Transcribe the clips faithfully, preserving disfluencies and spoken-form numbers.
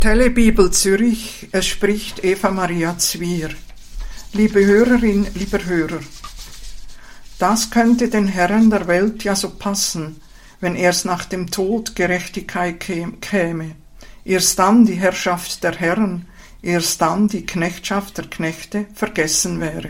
Telebibel Zürich, es spricht Eva Maria Zwier. Liebe Hörerin, lieber Hörer, das könnte den Herren der Welt ja so passen, wenn erst nach dem Tod Gerechtigkeit käme, erst dann die Herrschaft der Herren, erst dann die Knechtschaft der Knechte vergessen wäre.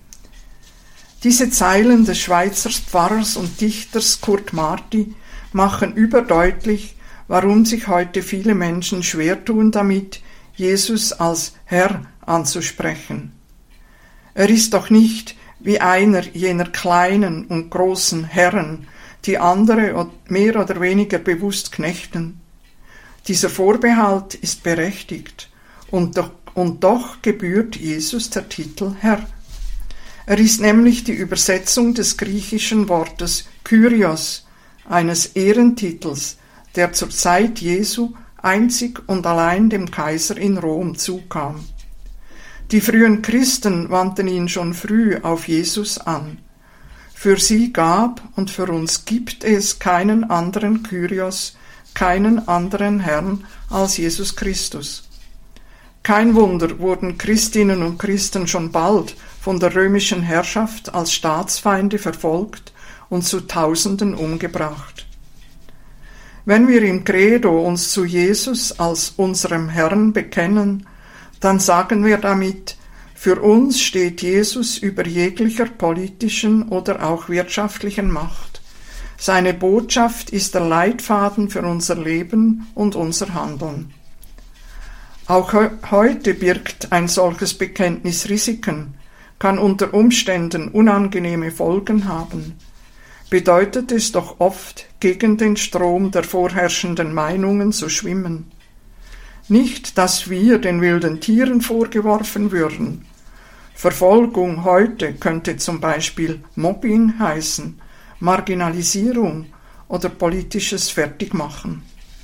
Diese Zeilen des Schweizer Pfarrers und Dichters Kurt Marti machen überdeutlich, warum sich heute viele Menschen schwer tun damit, Jesus als Herr anzusprechen. Er ist doch nicht wie einer jener kleinen und großen Herren, die andere mehr oder weniger bewusst knechten. Dieser Vorbehalt ist berechtigt, und doch, und doch gebührt Jesus der Titel Herr. Er ist nämlich die Übersetzung des griechischen Wortes Kyrios, eines Ehrentitels, der zur Zeit Jesu einzig und allein dem Kaiser in Rom zukam. Die frühen Christen wandten ihn schon früh auf Jesus an. Für sie gab und für uns gibt es keinen anderen Kyrios, keinen anderen Herrn als Jesus Christus. Kein Wunder wurden Christinnen und Christen schon bald von der römischen Herrschaft als Staatsfeinde verfolgt und zu Tausenden umgebracht. Wenn wir im Credo uns zu Jesus als unserem Herrn bekennen, dann sagen wir damit, für uns steht Jesus über jeglicher politischen oder auch wirtschaftlichen Macht. Seine Botschaft ist der Leitfaden für unser Leben und unser Handeln. Auch heute birgt ein solches Bekenntnis Risiken, kann unter Umständen unangenehme Folgen haben. Bedeutet es doch oft, gegen den Strom der vorherrschenden Meinungen zu schwimmen. Nicht, dass wir den wilden Tieren vorgeworfen würden. Verfolgung heute könnte zum Beispiel Mobbing heißen, Marginalisierung oder politisches Fertigmachen.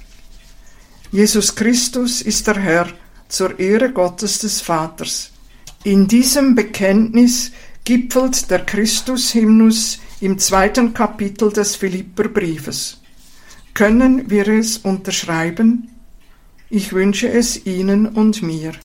Jesus Christus ist der Herr zur Ehre Gottes des Vaters. In diesem Bekenntnis gipfelt der Christus-Hymnus im zweiten Kapitel des Philipperbriefes. Können wir es unterschreiben? Ich wünsche es Ihnen und mir.